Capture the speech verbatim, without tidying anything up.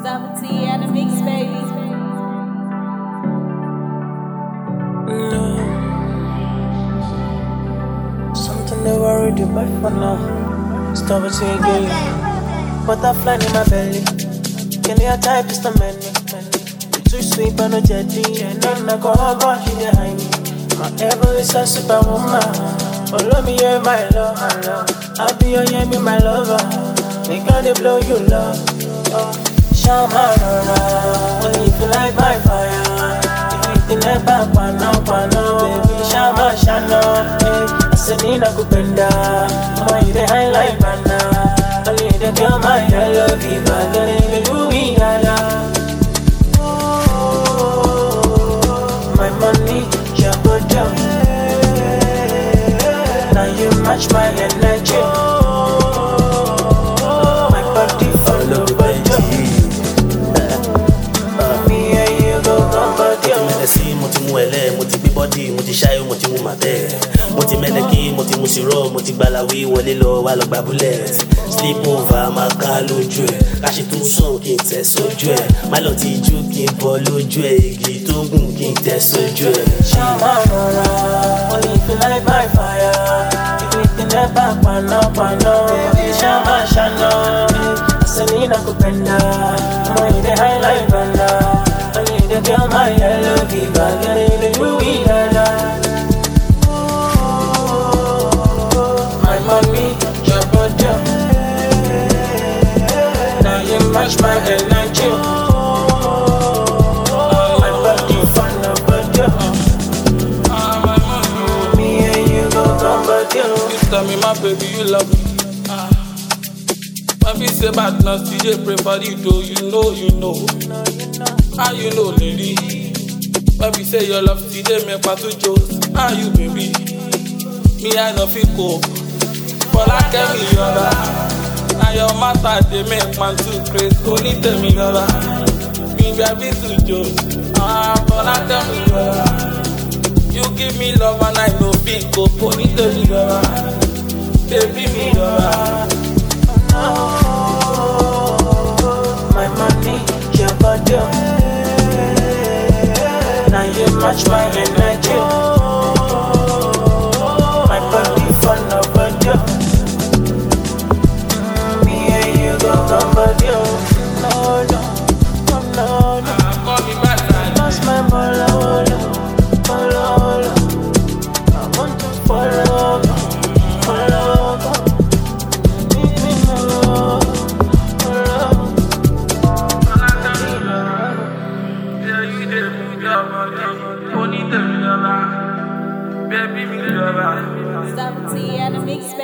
Double T and a mix, baby. No. Something they worried you back for now. Stop it again. Butterfly in my belly. Can you type is the menu? You too sweet but no jetty. Then I go go she behind me. My ever is a superwoman. Follow me, you're my love, my love. I'll be your yeah, be my lover. They gotta blow you love. Oh, Shama Rora. When you feel like my fire. If you think about Pano, Pano, baby, Shama Shana. Hey, I said, Nina Kupenda. Oh, you the highlight, Bana. Only the girl, my yellow, viva, the movie, yala. My money, your body. Now you match my energy. My body follow body. Me and you go come body. Moti moti mu ele, moti bi body, moti shayo, moti mu mate. Moti meleki, moti mu siro, moti gbalawi wọlé lọ wá lọ gba bullet. Sleep over, ma ká lójú ẹ̀. Káṣí tún sùn kí n tẹ̀ sójú ẹ̀. Má lọ ti jú kí n bọ́ lójú ẹ̀. Igi tó gùn kí n tẹ̀ sójú ẹ̀. Shama Rora, only feel like my fire. Never pano pano, baby Shama Shana. I said Nina Kupenda, I'm in the highlight banda. I need to girl my yellow viva, get in the movie dada. My money, your body. Now you match my energy. My body fun of body. Me and you go come body. Tell me, my baby, you love me. Ah. When we say bad news, D J pray for you, though. You know, you know. How you know, lady? When we say your love, D J make part two jokes. How you, baby? Me, I know fit go. But I tell me, you're right. Now your matter, they make man too crazy. Only tell me, you're right. Me, baby, too jokes. Ah, but I tell me, you're right. You give me love and I know big go. Only tell me, you're right. Baby, me love. My money, your body. Now you match my energy. My body fun of body. Me and you go come body. No, no, no, no. Call me back. Lost my bolo, bolo. I want to follow. Baby, me love her. Double T and a mix,